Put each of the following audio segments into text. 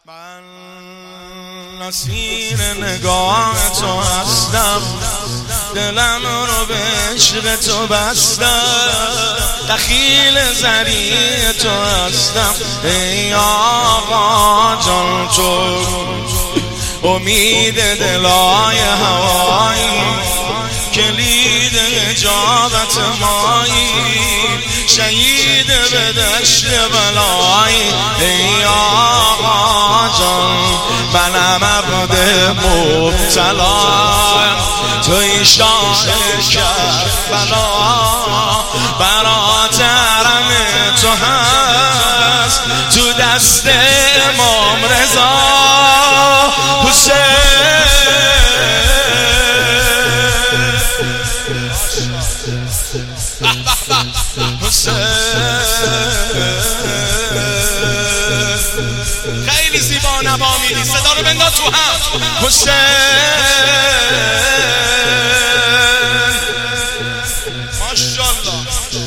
من نصیر نگاه تو هستم، دلم رو به عشق تو بستم، دخیل زری تو هستم ای آقا جان. تو امید دلای هوایی، کلید اجابت مایی، شهید به دشت بلایی ای آقا جان. منم عبد مبتلا، توی شاه کربلا، برادرم تو هست تو دست امام رضا حسین. خیلی زیبا نوا میدی، صدا رو بنداز تو هم. حسین ماشاءالله،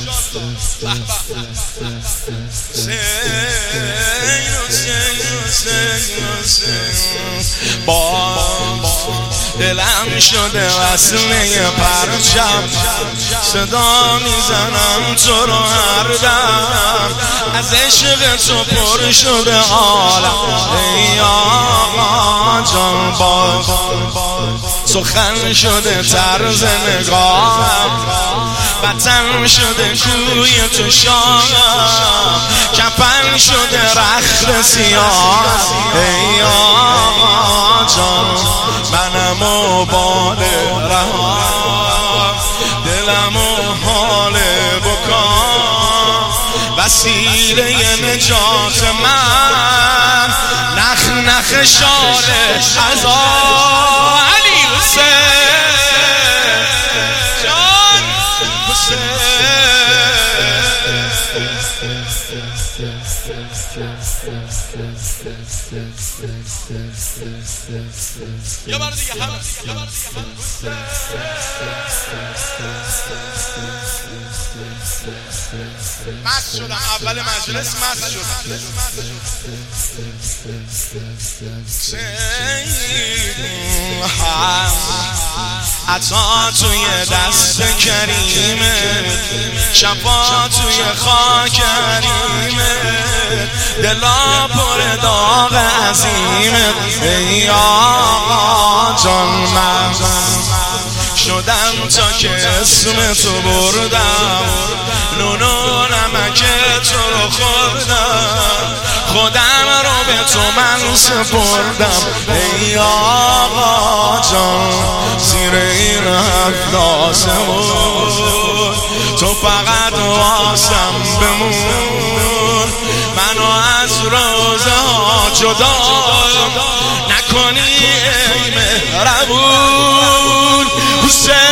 با دلم شده وصله پرچم، صدا میزنم تو رو هر دم، از عشق تو پر شده عالم ای آقا جان. با سخن شده طرز نگاهم، وطن شده کوی تو شاهم، کفن شده رخت سیاه ای آقا جان. منم و بال رها، دلم و حال بکا، وسیله نجات من، نخ نخ شال عزا علی حسین جان. یه بار دیگه هم مست شدم، اول مجلس مست شدم. عطا توی دست کریمه، شفا توی خاک کریمه، دلا پر داغ عظیمه ای آقا جان. من شدم تا که اسم تو بردم، نون و نمک تو رو خوردم، خودم رو به تو من سپردم ای آقا جان. زیر این هفت آسمون تو فقط واسم بمون، منو از روزه ها جدا نکنی ای مهربون حسین.